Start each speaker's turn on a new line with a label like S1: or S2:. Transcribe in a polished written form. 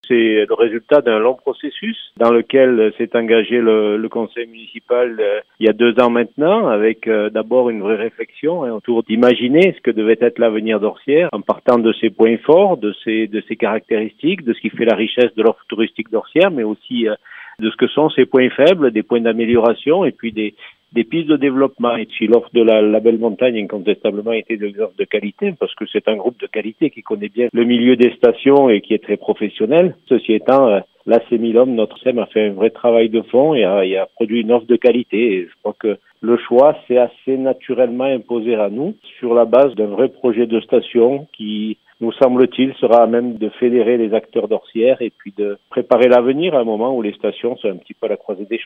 S1: C'est le résultat d'un long processus dans lequel s'est engagé le conseil municipal il y a 2 ans maintenant, avec d'abord une vraie réflexion autour d'imaginer ce que devait être l'avenir d'Orsières, en partant de ses points forts, de ses caractéristiques, de ce qui fait la richesse de l'offre touristique d'Orsières, mais aussi de ce que sont ses points faibles, des points d'amélioration et puis des pistes de développement. Et puis l'offre de la Belle Montagne, incontestablement, était de l'offre de qualité, parce que c'est un groupe de qualité qui connaît bien le milieu des stations et qui est très professionnel. Ceci étant, la Sémilhomme, notre SEM, a fait un vrai travail de fond et a produit une offre de qualité. Et je crois que le choix s'est assez naturellement imposé à nous sur la base d'un vrai projet de station qui, nous semble-t-il, sera à même de fédérer les acteurs d'Orsières et puis de préparer l'avenir à un moment où les stations sont un petit peu à la croisée des chemins.